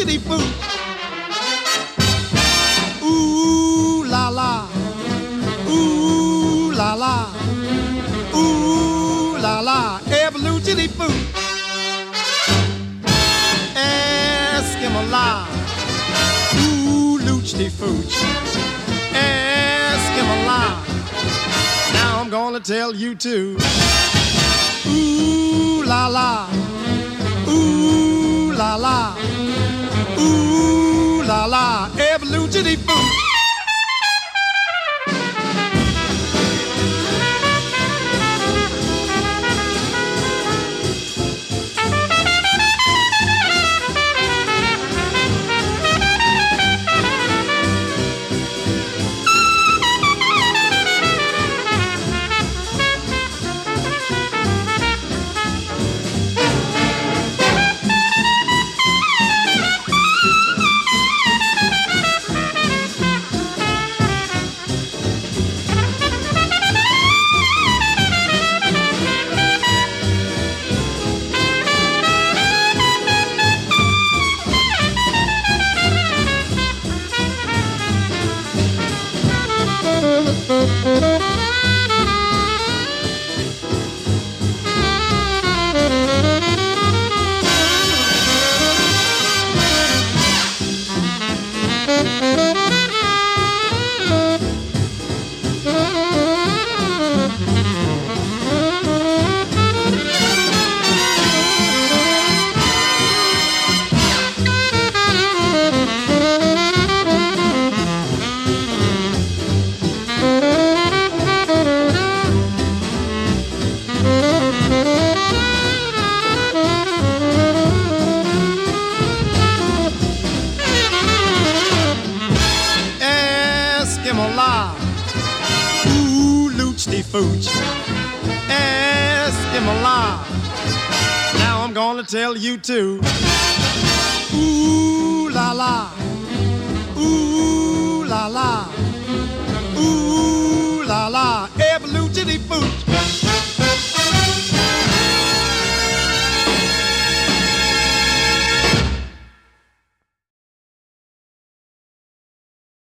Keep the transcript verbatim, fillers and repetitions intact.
loochy foo. Ooh la la, ooh la la, ooh la la, every loochy foo. Eskimo-la, ooh loochy fooch. Eskimo-la, now I'm gonna tell you too. Ooh la la, ooh la la, ooh la la, every loochy foo. Eskimo-la, ooh loochy fooch. Eskimo-la, now I'm gonna tell you too. Ooh la la, ooh la la.